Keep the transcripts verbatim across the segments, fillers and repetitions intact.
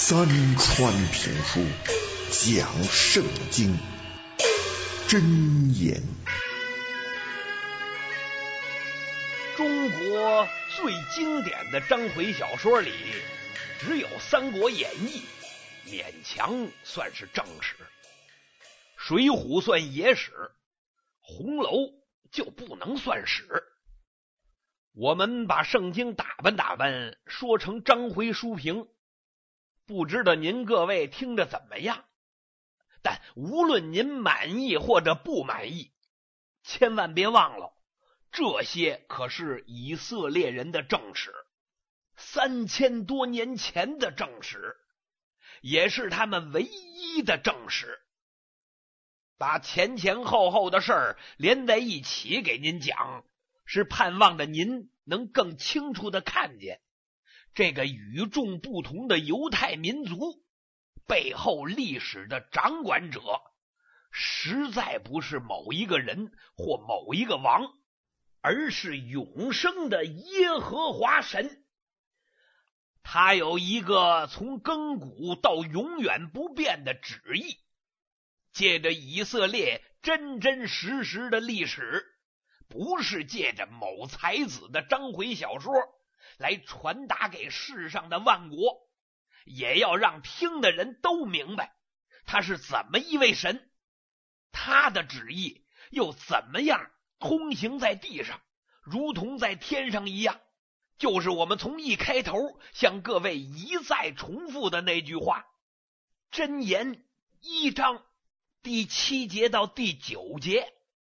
三川评书讲圣经真言。 中国最经典的章回小说里，只有《三国演义》勉强算是正史，《水浒》算野史，《红楼》就不能算史。我们把圣经打扮打扮，说成章回书评，不知道您各位听着怎么样？但无论您满意或者不满意，千万别忘了，这些可是以色列人的正史，三千多年前的正史，也是他们唯一的正史。把前前后后的事儿连在一起给您讲，是盼望着您能更清楚地看见这个与众不同的犹太民族背后历史的掌管者，实在不是某一个人或某一个王，而是永生的耶和华神。他有一个从亘古到永远不变的旨意，借着以色列真真实实的历史，不是借着某才子的章回小说来传达给世上的万国，也要让听的人都明白他是怎么一位神，他的旨意又怎么样通行在地上，如同在天上一样。就是我们从一开头向各位一再重复的那句话，箴言一章第七节到第九节，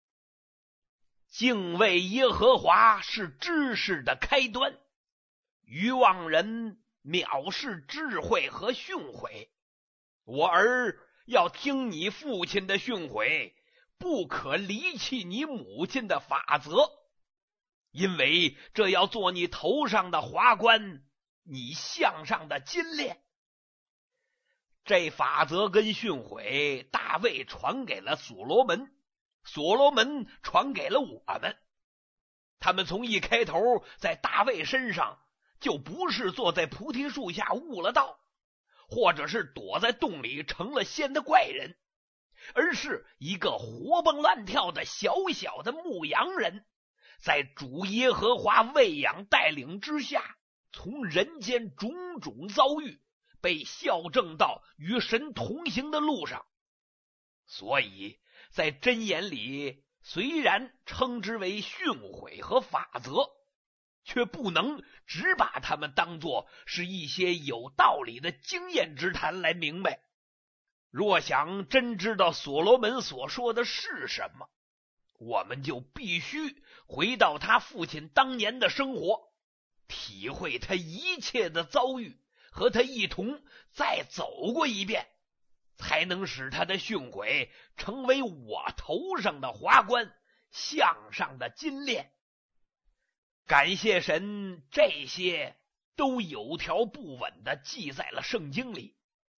敬畏耶和华是知识的开端，愚妄人藐视智慧和训诲。我儿，要听你父亲的训诲，不可离弃你母亲的法则，因为这要做你头上的华冠，你项上的金链。这法则跟训诲，大卫传给了所罗门，所罗门传给了我们。他们从一开头在大卫身上就不是坐在菩提树下悟了道，或者是躲在洞里成了仙的怪人，而是一个活蹦乱跳的小小的牧羊人，在主耶和华喂养带领之下，从人间种种遭遇被校正到与神同行的路上。所以在箴言里虽然称之为训诲和法则，却不能只把它们当作是一些有道理的经验之谈来明白。若想真知道所罗门所说的是什么，我们就必须回到他父亲当年的生活，体会他一切的遭遇，和他一同再走过一遍，才能使他的训诲成为我头上的华冠，项上的金链。感谢神，这些都有条不紊地记在了圣经里。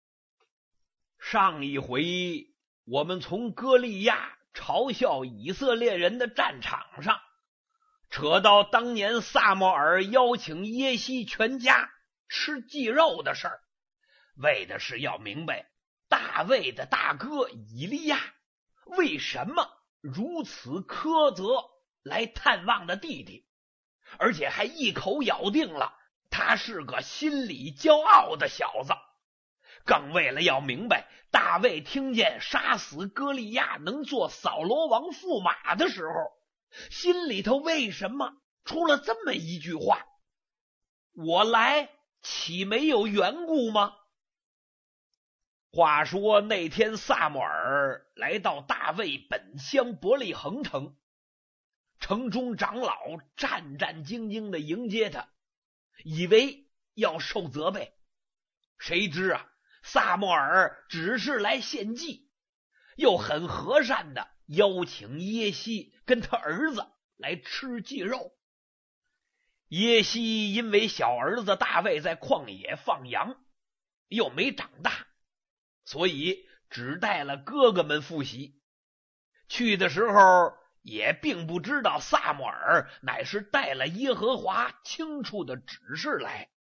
上一回我们从歌利亚嘲笑以色列人的战场上，扯到当年撒母耳邀请耶西全家吃祭肉的事儿，为的是要明白大卫的大哥以利亚为什么如此苛责来探望的弟弟，而且还一口咬定了他是个心里骄傲的小子。更为了要明白大卫听见杀死歌利亚能做扫罗王驸马的时候，心里头为什么出了这么一句话，我来岂没有缘故吗？话说那天撒母耳来到大卫本乡伯利恒城，城中长老战战兢兢地迎接他，以为要受责备。谁知啊，撒母耳只是来献祭，又很和善地邀请耶西跟他儿子来吃祭肉。耶西因为小儿子大卫在旷野放羊，又没长大，所以只带了哥哥们赴席。去的时候也并不知道撒母耳乃是带了耶和华清楚的指示来，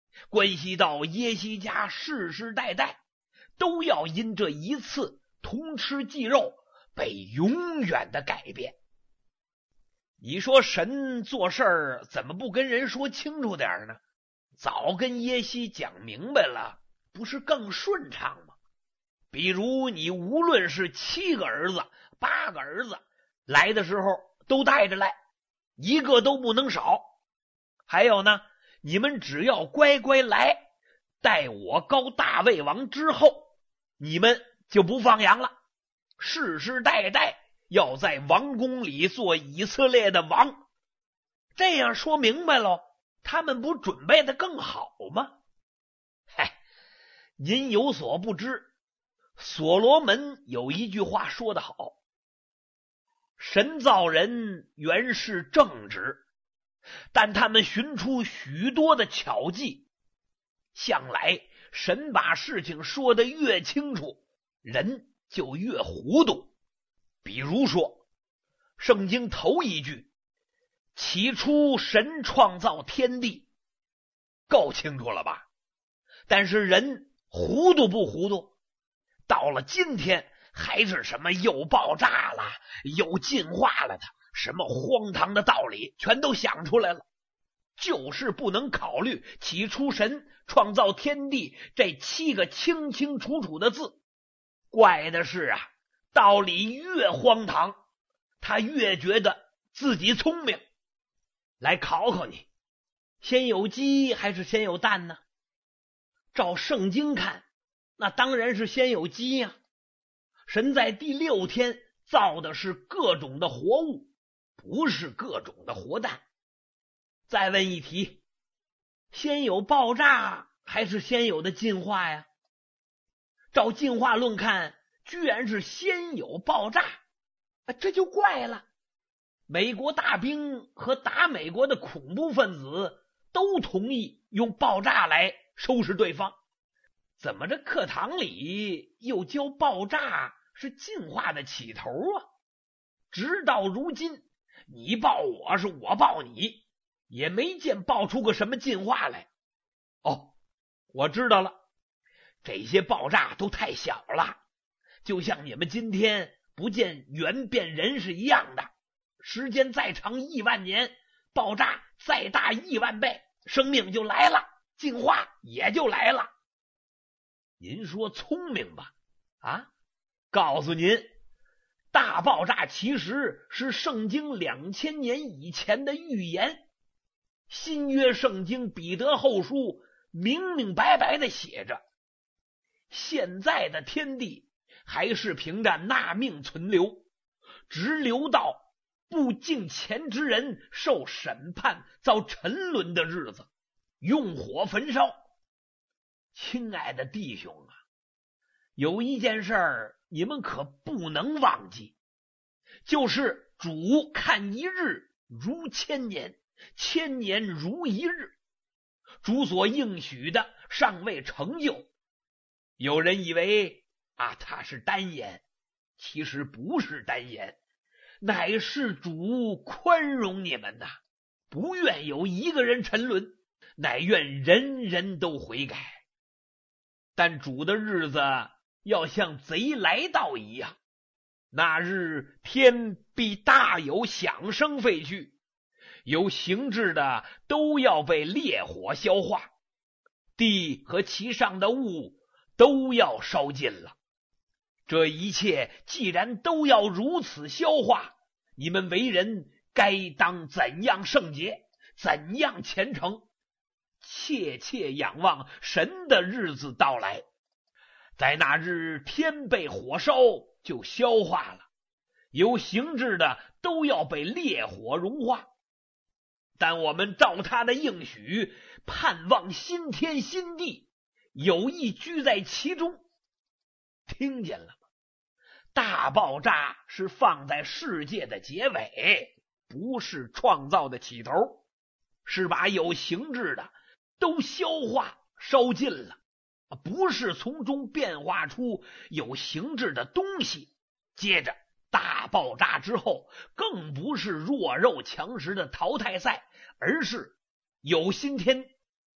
关系到耶西家世世代代都要因这一次同吃祭肉被永远的改变。你说神做事儿怎么不跟人说清楚点呢？早跟耶西讲明白了，不是更顺畅吗？比如你无论是七个儿子八个儿子来的时候都带着来，一个都不能少。还有呢，你们只要乖乖来，待我高大卫王之后，你们就不放羊了，世世代代要在王宫里做以色列的王。这样说明白了，他们不准备的更好吗？嗨，您有所不知，所罗门有一句话说得好，神造人原是正直，但他们寻出许多的巧计，向来神把事情说得越清楚，人就越糊涂。比如说圣经头一句，起初神创造天地，够清楚了吧？但是人糊涂不糊涂？到了今天还是什么又爆炸了又进化了的，什么荒唐的道理全都想出来了，就是不能考虑起初神创造天地这七个清清楚楚的字。怪的是啊，道理越荒唐，他越觉得自己聪明。来考考你，先有鸡还是先有蛋呢？照圣经看，那当然是先有鸡呀、啊。神在第六天造的是各种的活物，不是各种的活蛋。再问一题，先有爆炸还是先有的进化呀？照进化论看，居然是先有爆炸，这就怪了。美国大兵和打美国的恐怖分子都同意用爆炸来收拾对方，怎么这课堂里又教爆炸是进化的起头啊？直到如今，你爆我是我爆你，也没见爆出个什么进化来。哦，我知道了，这些爆炸都太小了，就像你们今天不见猿变人是一样的。时间再长亿万年，爆炸再大亿万倍，生命就来了，进化也就来了。您说聪明吧？啊，告诉您，大爆炸其实是圣经两千年以前的预言。新约圣经彼得后书明明白白的写着，现在的天地还是凭着纳命存留，直留到不敬虔之人受审判遭沉沦的日子，用火焚烧。亲爱的弟兄啊，有一件事儿你们可不能忘记，就是主看一日如千年，千年如一日。主所应许的尚未成就。有人以为啊，他是单言，其实不是单言，乃是主宽容你们呐，不愿有一个人沉沦，乃愿人人都悔改。但主的日子要像贼来到一样，那日天必大有响声废去，有形质的都要被烈火消化，地和其上的物都要烧尽了。这一切既然都要如此消化，你们为人该当怎样圣洁，怎样虔诚，切切仰望神的日子到来。在那日天被火烧就消化了，有形质的都要被烈火融化。但我们照他的应许，盼望新天新地，有意居在其中。听见了吗？大爆炸是放在世界的结尾，不是创造的起头，是把有形质的都消化烧尽了，不是从中变化出有形质的东西。接着大爆炸之后，更不是弱肉强食的淘汰赛，而是有新天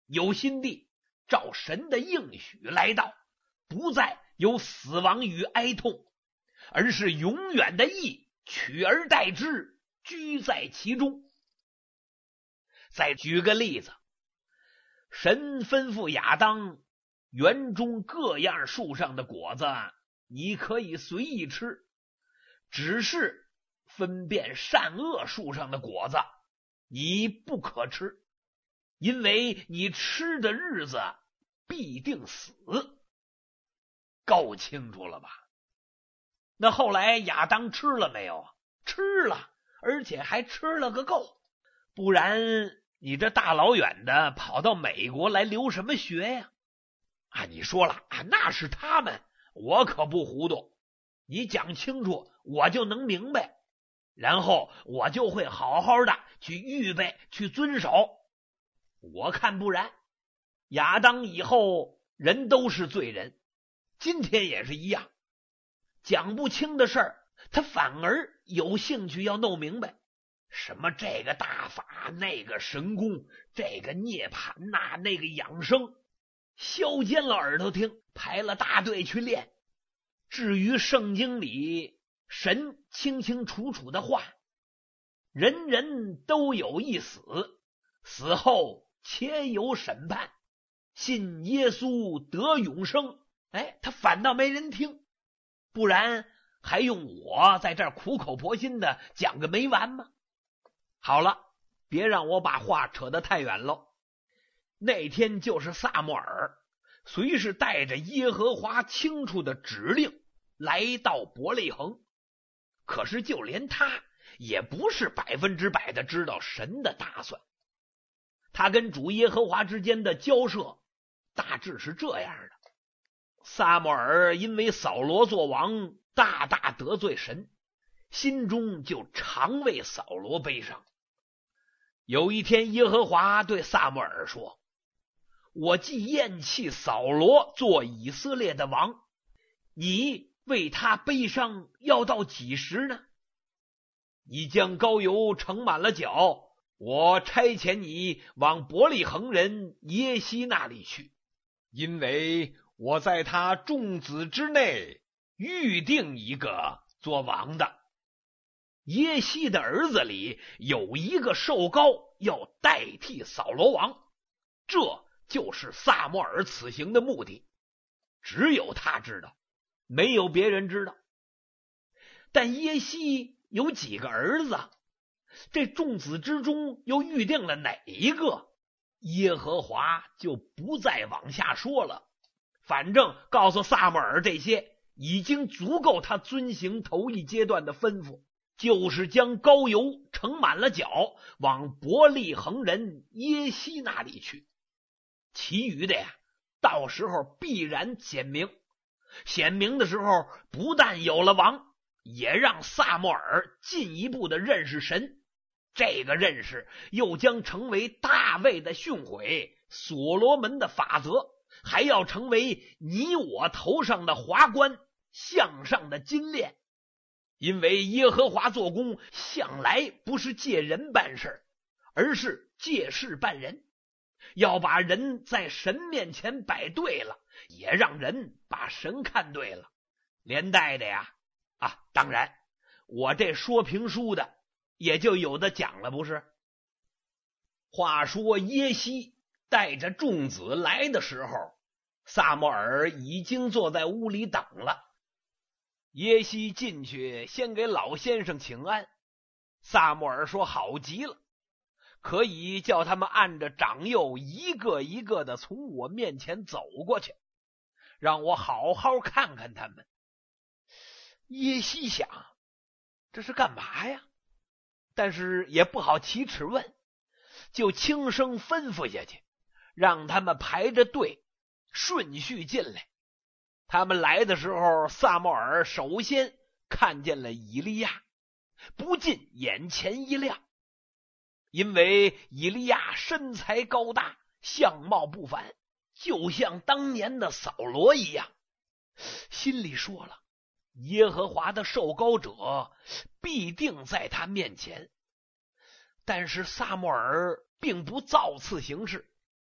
有心地照神的应许来到，不再有死亡与哀痛，而是永远的义取而代之，居在其中。再举个例子，神吩咐亚当，园中各样树上的果子你可以随意吃，只是分辨善恶树上的果子你不可吃，因为你吃的日子必定死。够清楚了吧？那后来亚当吃了没有？吃了，而且还吃了个够，不然你这大老远的跑到美国来留什么学呀？啊，你说了啊，那是他们，我可不糊涂。你讲清楚，我就能明白，然后我就会好好的去预备，去遵守。我看不然，亚当以后人都是罪人，今天也是一样，讲不清的事儿，他反而有兴趣要弄明白。什么这个大法，那个神功，这个涅槃呐，那个养生，削尖了耳朵听，排了大队去练。至于圣经里神清清楚楚的话，人人都有一死，死后且有审判，信耶稣得永生。哎，他反倒没人听，不然还用我在这儿苦口婆心的讲个没完吗？好了，别让我把话扯得太远喽。那天就是撒母耳虽是带着耶和华清楚的指令来到伯利恒，可是就连他也不是百分之百的知道神的打算。他跟主耶和华之间的交涉大致是这样的：撒母耳因为扫罗作王大大得罪神，心中就常为扫罗悲伤。有一天耶和华对撒母耳说，我既厌弃扫罗做以色列的王，你为他悲伤要到几时呢？你将膏油盛满了脚，我差遣你往伯利恒人耶西那里去，因为我在他众子之内预定一个做王的。耶西的儿子里有一个受膏要代替扫罗王，这就是撒母耳此行的目的，只有他知道，没有别人知道。但耶西有几个儿子，这众子之中又预定了哪一个？耶和华就不再往下说了，反正告诉撒母耳这些已经足够他遵行头一阶段的吩咐，就是将膏油盛满了脚，往伯利恒人耶西那里去。其余的呀，到时候必然显明。显明的时候，不但有了王，也让撒母耳进一步的认识神。这个认识又将成为大卫的训诲，所罗门的法则，还要成为你我头上的华冠，项上的金链。因为耶和华做工向来不是借人办事，而是借事办人，要把人在神面前摆对了，也让人把神看对了。连带的呀，啊，当然我这说评书的也就有的讲了，不是？话说耶西带着众子来的时候，撒母耳已经坐在屋里等了。耶西进去先给老先生请安，撒母耳说好极了，可以叫他们按着长幼一个一个的从我面前走过去，让我好好看看他们。耶西想，这是干嘛呀？但是也不好启齿问，就轻声吩咐下去，让他们排着队顺序进来。他们来的时候，撒母耳首先看见了以利亚，不禁眼前一亮，因为以利亚身材高大，相貌不凡，就像当年的扫罗一样。心里说了，耶和华的受膏者必定在他面前。但是撒母耳并不造次行事，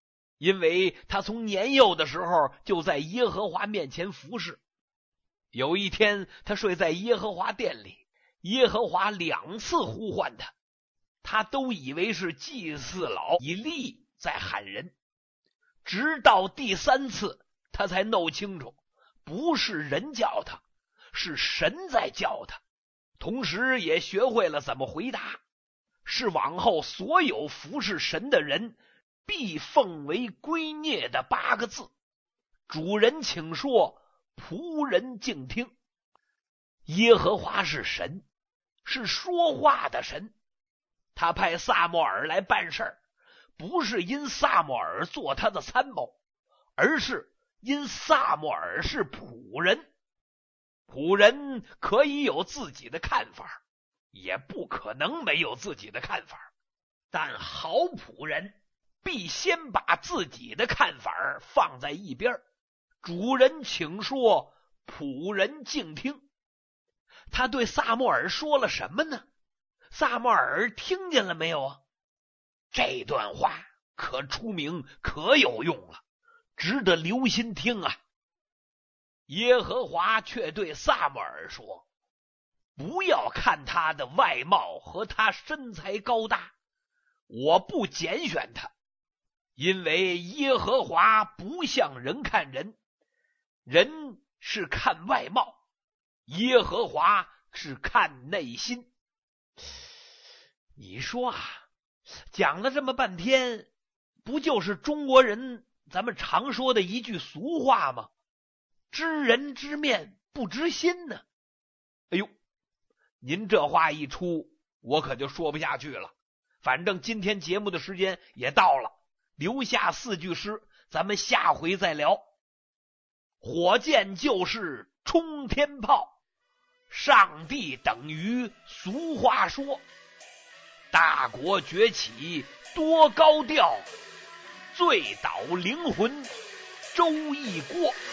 因为他从年幼的时候就在耶和华面前服侍。有一天，他睡在耶和华殿里，耶和华两次呼唤他，他都以为是祭司老以利在喊人，直到第三次，他才弄清楚，不是人叫他，是神在叫他，同时也学会了怎么回答，是往后所有服侍神的人必奉为圭臬的八个字：主人请说，仆人静听。耶和华是神，是说话的神，他派撒母耳来办事儿，不是因撒母耳做他的参谋，而是因撒母耳是仆人。仆人可以有自己的看法，也不可能没有自己的看法，但好仆人必先把自己的看法放在一边。主人请说，仆人静听。他对撒母耳说了什么呢？撒母耳听见了没有啊？这段话可出名，可有用了，值得留心听啊。耶和华却对撒母耳说，不要看他的外貌和他身材高大，我不拣选他，因为耶和华不像人看人，人是看外貌，耶和华是看内心。你说啊，讲了这么半天，不就是中国人咱们常说的一句俗话吗？知人知面不知心呢。哎呦，您这话一出，我可就说不下去了。反正今天节目的时间也到了，留下四句诗，咱们下回再聊。火箭就是冲天炮，上帝等于俗话说，大国崛起多高调，醉倒灵魂周一锅。